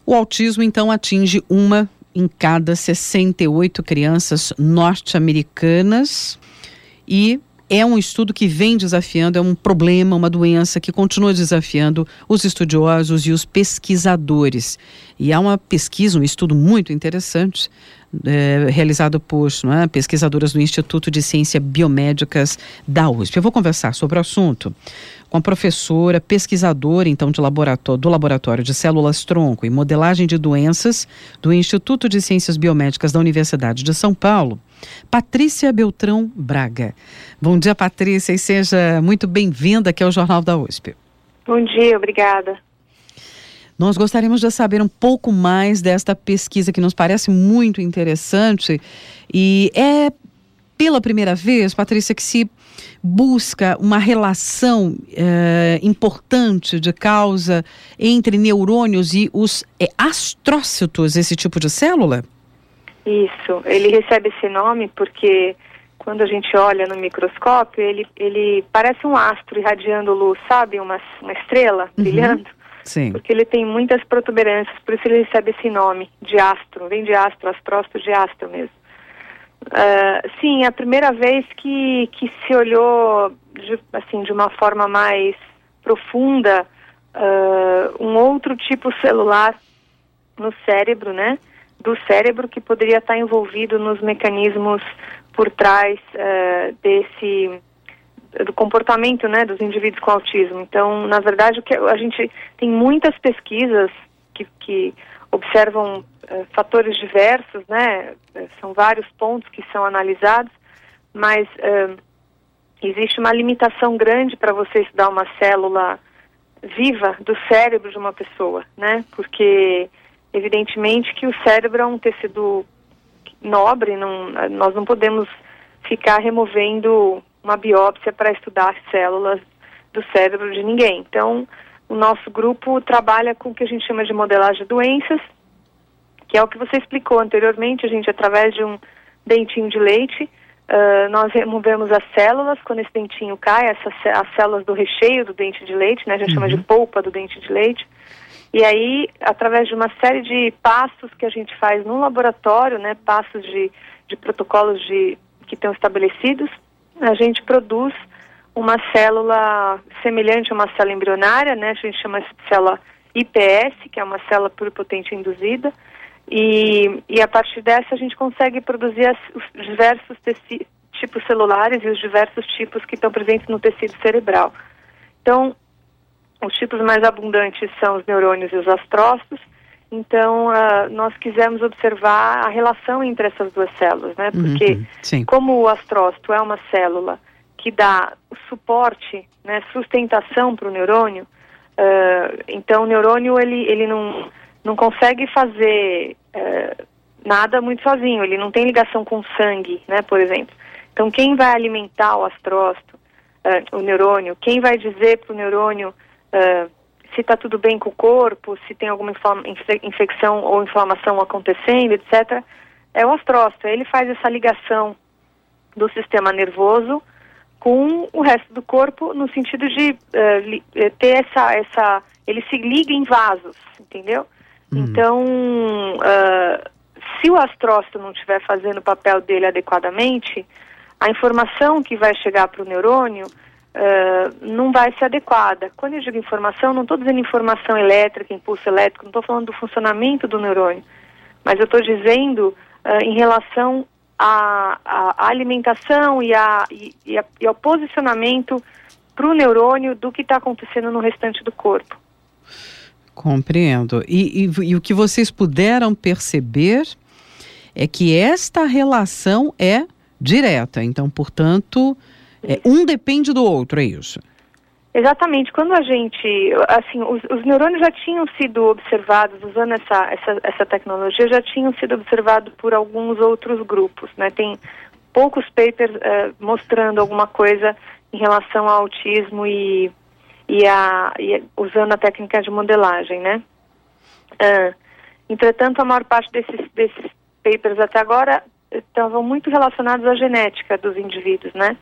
O autismo, então, atinge uma em cada 68 crianças norte-americanas e é um estudo que vem desafiando, é um problema, uma doença que continua desafiando os estudiosos e os pesquisadores. E há uma pesquisa, um estudo muito interessante, realizado por pesquisadoras do Instituto de Ciências Biomédicas da USP. Eu vou conversar sobre o assunto com a professora, pesquisadora, então, do Laboratório de Células-Tronco e Modelagem de Doenças do Instituto de Ciências Biomédicas da Universidade de São Paulo, Patrícia Beltrão Braga. Bom dia, Patrícia, e seja muito bem-vinda aqui ao Jornal da USP. Bom dia, obrigada. Nós gostaríamos de saber um pouco mais desta pesquisa que nos parece muito interessante e é pela primeira vez, Patrícia, que se busca uma relação importante de causa entre neurônios e os astrócitos, esse tipo de célula? Isso, ele recebe esse nome porque quando a gente olha no microscópio, ele parece um astro irradiando luz, sabe? Uma estrela brilhando. Sim. Porque ele tem muitas protuberâncias, por isso ele recebe esse nome de astro, vem de astro, astrócito de astro mesmo. Sim, é a primeira vez que se olhou de uma forma mais profunda um outro tipo celular no cérebro, né? Do cérebro que poderia estar envolvido nos mecanismos por trás do comportamento, né, dos indivíduos com autismo. Então, na verdade, a gente tem muitas pesquisas que observam fatores diversos, né, são vários pontos que são analisados, mas existe uma limitação grande para você estudar uma célula viva do cérebro de uma pessoa, né, porque evidentemente que o cérebro é um tecido nobre, nós não podemos ficar removendo uma biópsia para estudar células do cérebro de ninguém. Então, o nosso grupo trabalha com o que a gente chama de modelagem de doenças, que é o que você explicou anteriormente. A gente, através de um dentinho de leite, nós removemos as células. Quando esse dentinho cai, as células do recheio do dente de leite, né, a gente chama de polpa do dente de leite. E aí, através de uma série de passos que a gente faz no laboratório, né, passos de protocolos que estão estabelecidos, a gente produz uma célula semelhante a uma célula embrionária, né, a gente chama de célula IPS, que é uma célula pluripotente induzida, e a partir dessa a gente consegue produzir os diversos tipos celulares e os diversos tipos que estão presentes no tecido cerebral. Então, os tipos mais abundantes são os neurônios e os astrócitos. Então, nós quisemos observar a relação entre essas duas células, né? Porque, como o astrócito é uma célula que dá suporte, né, sustentação para o neurônio, então o neurônio ele não consegue fazer nada muito sozinho, ele não tem ligação com o sangue, né, por exemplo. Então, quem vai alimentar o astrócito, o neurônio, quem vai dizer para o neurônio se está tudo bem com o corpo, se tem alguma infecção ou inflamação acontecendo, etc., é o astrócito. Ele faz essa ligação do sistema nervoso com o resto do corpo, no sentido de ter ele se liga em vasos, entendeu? Então, se o astrócito não estiver fazendo o papel dele adequadamente, a informação que vai chegar para o neurônio não vai ser adequada. Quando eu digo informação, não estou dizendo informação elétrica, impulso elétrico, não estou falando do funcionamento do neurônio, mas eu estou dizendo em relação à alimentação e ao posicionamento para o neurônio do que está acontecendo no restante do corpo. Compreendo. E o que vocês puderam perceber é que esta relação é direta, então, portanto, um depende do outro, é isso? Exatamente. Quando a gente, os neurônios já tinham sido observados, usando essa tecnologia, já tinham sido observados por alguns outros grupos, né? Tem poucos papers mostrando alguma coisa em relação ao autismo e usando a técnica de modelagem, né? Entretanto, a maior parte desses papers até agora estavam muito relacionados à genética dos indivíduos, né?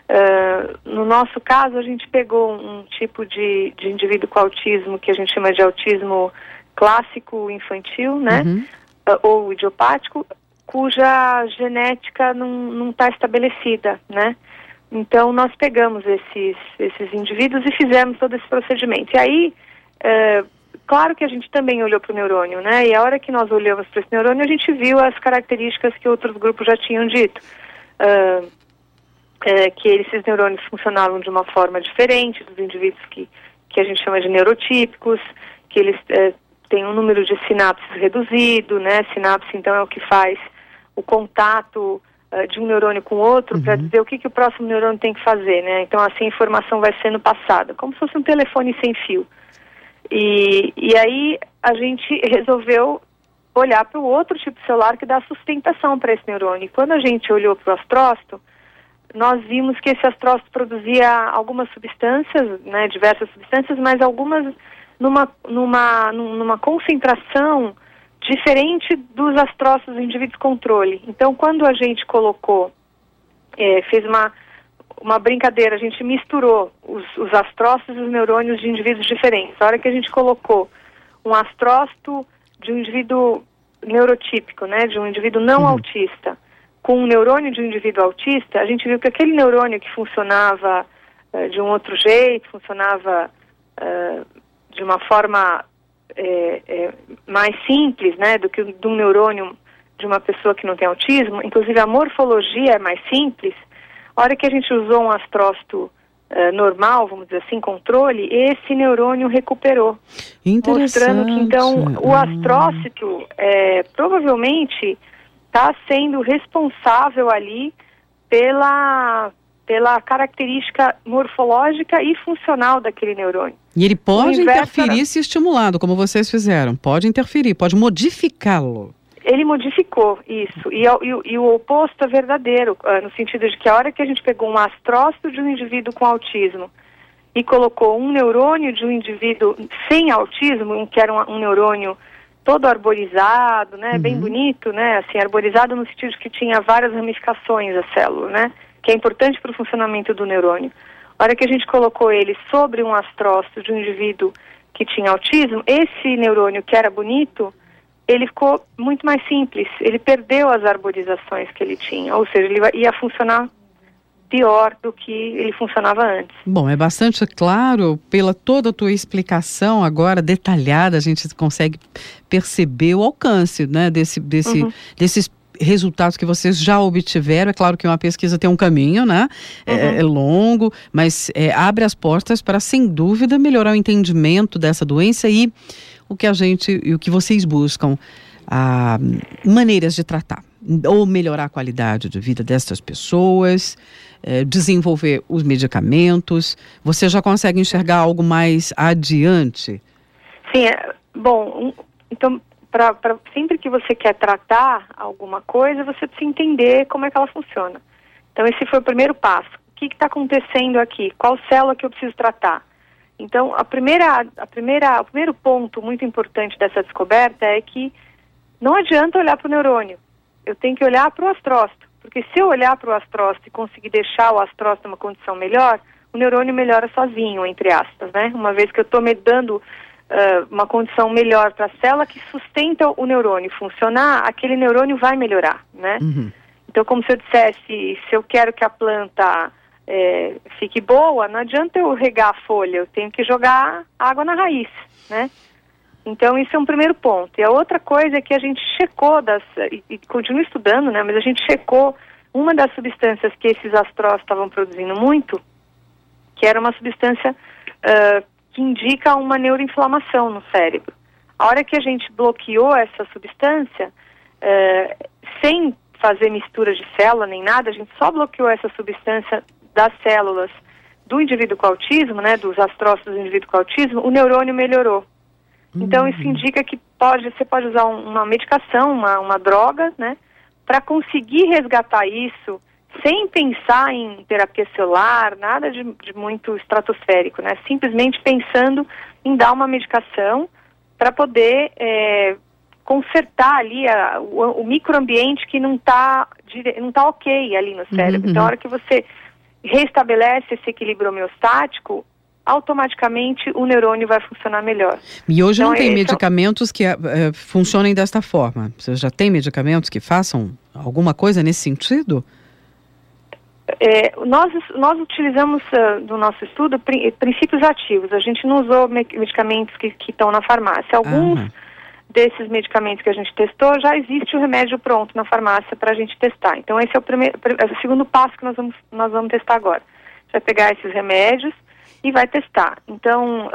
No nosso caso, a gente pegou um tipo de indivíduo com autismo que a gente chama de autismo clássico infantil, né? Ou idiopático, cuja genética não está estabelecida, né? Então, nós pegamos esses indivíduos e fizemos todo esse procedimento. E aí, claro que a gente também olhou para o neurônio, né? E a hora que nós olhamos para esse neurônio, a gente viu as características que outros grupos já tinham dito. Que esses neurônios funcionavam de uma forma diferente dos indivíduos que a gente chama de neurotípicos, que eles têm um número de sinapses reduzido, né? Sinapse, então, é o que faz o contato de um neurônio com o outro para dizer o que o próximo neurônio tem que fazer, né? Então, assim, a informação vai sendo passada, como se fosse um telefone sem fio. E aí, a gente resolveu olhar para o outro tipo de celular que dá sustentação para esse neurônio. E quando a gente olhou para o astrócito, nós vimos que esse astrócito produzia algumas substâncias, né, diversas substâncias, mas algumas numa concentração diferente dos astrócitos dos indivíduos controle. Então, quando a gente colocou, fez uma brincadeira, a gente misturou os astrócitos e os neurônios de indivíduos diferentes. A hora que a gente colocou um astrócito de um indivíduo neurotípico, né, de um indivíduo não autista, com um neurônio de um indivíduo autista, a gente viu que aquele neurônio que funcionava de um outro jeito, funcionava de uma forma mais simples, né, do que de um neurônio de uma pessoa que não tem autismo, inclusive a morfologia é mais simples. A hora que a gente usou um astrócito normal, vamos dizer assim, controle, esse neurônio recuperou. Mostrando que, então, o astrócito provavelmente está sendo responsável ali pela característica morfológica e funcional daquele neurônio. E ele pode interferir se estimulado, como vocês fizeram. Pode interferir, pode modificá-lo. Ele modificou isso. E o oposto é verdadeiro, no sentido de que a hora que a gente pegou um astrócito de um indivíduo com autismo e colocou um neurônio de um indivíduo sem autismo, que era um neurônio todo arborizado, né, bem bonito, né, assim, arborizado no sentido de que tinha várias ramificações a célula, né, que é importante para o funcionamento do neurônio. A hora que a gente colocou ele sobre um astrócito de um indivíduo que tinha autismo, esse neurônio que era bonito, ele ficou muito mais simples, ele perdeu as arborizações que ele tinha, ou seja, ele ia funcionar pior do que ele funcionava antes. Bom, é bastante claro, pela toda a tua explicação agora detalhada, a gente consegue perceber o alcance, né, desses resultados que vocês já obtiveram. É claro que uma pesquisa tem um caminho, né? É longo, mas abre as portas para, sem dúvida, melhorar o entendimento dessa doença e o que vocês buscam, maneiras de tratar ou melhorar a qualidade de vida dessas pessoas, desenvolver os medicamentos. Você já consegue enxergar algo mais adiante? Sim, bom, então sempre que você quer tratar alguma coisa, você precisa entender como é que ela funciona. Então, esse foi o primeiro passo. O que está acontecendo aqui? Qual célula que eu preciso tratar? Então, o primeiro ponto muito importante dessa descoberta é que não adianta olhar para o neurônio. Eu tenho que olhar para o astrócito. Porque se eu olhar para o astrócito e conseguir deixar o astrócito numa condição melhor, o neurônio melhora sozinho, entre aspas, né? Uma vez que eu estou me dando uma condição melhor para a célula que sustenta o neurônio funcionar, aquele neurônio vai melhorar, né? Então, como se eu dissesse, se eu quero que a planta fique boa, não adianta eu regar a folha, eu tenho que jogar água na raiz, né? Então, isso é um primeiro ponto. E a outra coisa é que a gente checou, e continua estudando, né? Mas a gente checou uma das substâncias que esses astrócitos estavam produzindo muito, que era uma substância que indica uma neuroinflamação no cérebro. A hora que a gente bloqueou essa substância, sem fazer mistura de célula nem nada, a gente só bloqueou essa substância das células do indivíduo com autismo, né, dos astrócitos do indivíduo com autismo, o neurônio melhorou. Então, isso indica que você pode usar uma medicação, uma droga, né, para conseguir resgatar isso sem pensar em terapia celular, nada de muito estratosférico, né? Simplesmente pensando em dar uma medicação para poder consertar ali o microambiente que não tá ok ali no cérebro. Então, a hora que você restabelece esse equilíbrio homeostático, automaticamente o neurônio vai funcionar melhor. E hoje então, não tem medicamentos que funcionem desta forma? Você já tem medicamentos que façam alguma coisa nesse sentido? Nós utilizamos no nosso estudo princípios ativos. A gente não usou medicamentos que estão na farmácia. Alguns desses medicamentos que a gente testou, já existe o remédio pronto na farmácia para a gente testar. Então esse é o segundo passo que nós vamos testar agora. A gente vai pegar esses remédios e vai testar. Então,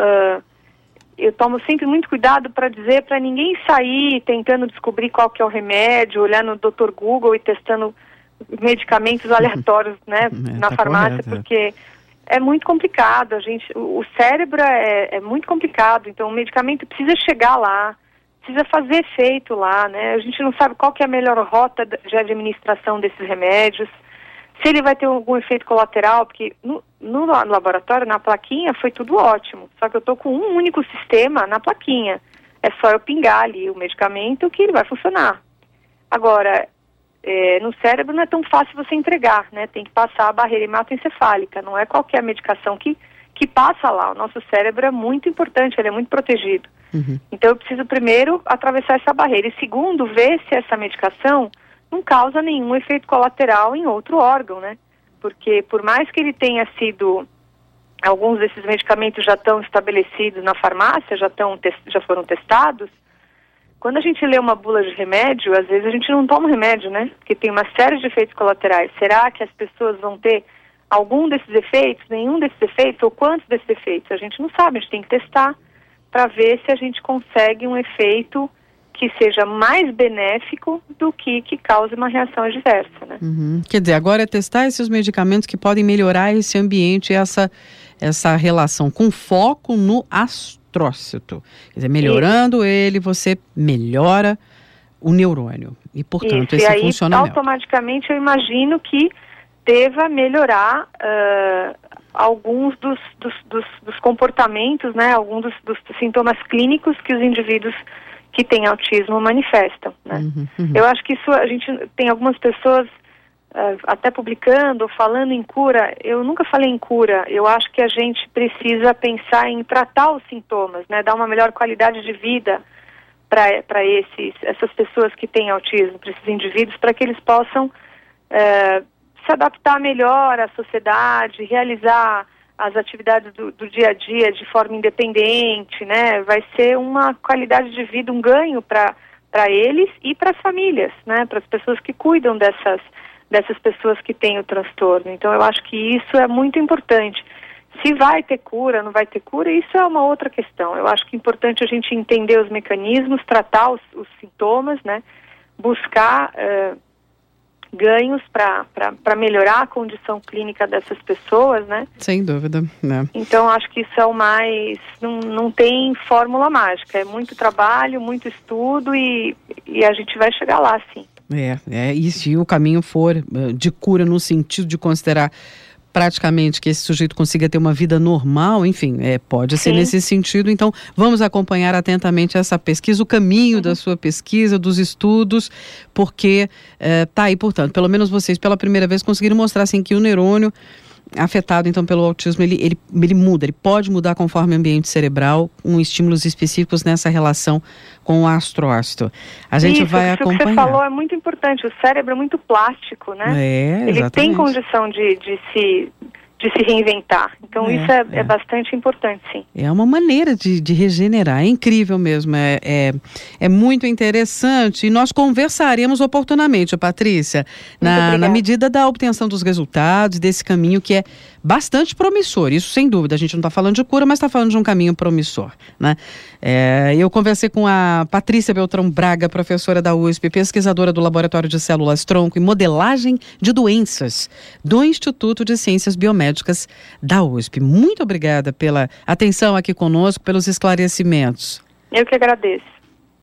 eu tomo sempre muito cuidado para dizer para ninguém sair tentando descobrir qual que é o remédio, olhar no Dr. Google e testando medicamentos aleatórios, né, na farmácia, porque é muito complicado. O cérebro é muito complicado, então o medicamento precisa chegar lá, precisa fazer efeito lá, né? A gente não sabe qual que é a melhor rota de administração desses remédios, se ele vai ter algum efeito colateral, porque no laboratório, na plaquinha, foi tudo ótimo, só que eu estou com um único sistema na plaquinha, é só eu pingar ali o medicamento que ele vai funcionar. Agora, no cérebro não é tão fácil você entregar, né? Tem que passar a barreira hematoencefálica, não é qualquer medicação que passa lá. O nosso cérebro é muito importante, ele é muito protegido. Então eu preciso primeiro atravessar essa barreira e segundo, ver se essa medicação não causa nenhum efeito colateral em outro órgão, né? Porque por mais que ele tenha sido, alguns desses medicamentos já estão estabelecidos na farmácia, já foram testados, quando a gente lê uma bula de remédio, às vezes a gente não toma remédio, né? Porque tem uma série de efeitos colaterais. Será que as pessoas vão ter algum desses efeitos, nenhum desses efeitos, ou quantos desses efeitos? A gente não sabe, a gente tem que testar para ver se a gente consegue um efeito que seja mais benéfico do que cause uma reação adversa, né? Quer dizer, agora é testar esses medicamentos que podem melhorar esse ambiente, essa relação, com foco no astrócito. Quer dizer, melhorando ele, você melhora o neurônio. E, portanto, esse funciona melhor. Automaticamente, eu imagino que deva melhorar alguns dos comportamentos, né? Alguns dos sintomas clínicos que os indivíduos que têm autismo manifestam, né? Eu acho que isso, a gente tem algumas pessoas até publicando ou falando em cura. Eu nunca falei em cura. Eu acho que a gente precisa pensar em tratar os sintomas, né? Dar uma melhor qualidade de vida para essas pessoas que têm autismo, para esses indivíduos, para que eles possam se adaptar melhor à sociedade, realizar as atividades do dia a dia de forma independente, né? Vai ser uma qualidade de vida, um ganho para eles e para as famílias, né? Para as pessoas que cuidam dessas pessoas que têm o transtorno. Então eu acho que isso é muito importante. Se vai ter cura, não vai ter cura, isso é uma outra questão. Eu acho que é importante a gente entender os mecanismos, tratar os sintomas, né? Buscar ganhos para melhorar a condição clínica dessas pessoas, né? Sem dúvida, né? Então, acho que isso é o mais... Não tem fórmula mágica, é muito trabalho, muito estudo e a gente vai chegar lá, sim. E se o caminho for de cura no sentido de considerar praticamente que esse sujeito consiga ter uma vida normal, enfim, pode ser nesse sentido. Então, vamos acompanhar atentamente essa pesquisa, o caminho da sua pesquisa, dos estudos, porque tá aí, portanto, pelo menos vocês pela primeira vez conseguiram mostrar assim que o neurônio afetado então pelo autismo, ele muda, ele pode mudar conforme o ambiente cerebral, com estímulos específicos nessa relação com o astrócito. A gente vai acompanhar. Isso que você falou é muito importante, o cérebro é muito plástico, né? Exatamente. Ele tem condição de se reinventar. Então isso é bastante importante, sim. É uma maneira de regenerar, é incrível mesmo, é muito interessante e nós conversaremos oportunamente, Patrícia, na medida da obtenção dos resultados, desse caminho que é bastante promissor, isso sem dúvida, a gente não está falando de cura, mas está falando de um caminho promissor, né? Eu conversei com a Patrícia Beltrão Braga, professora da USP, pesquisadora do Laboratório de Células Tronco e Modelagem de Doenças do Instituto de Ciências Biomédicas da USP. Muito obrigada pela atenção aqui conosco, pelos esclarecimentos. Eu que agradeço.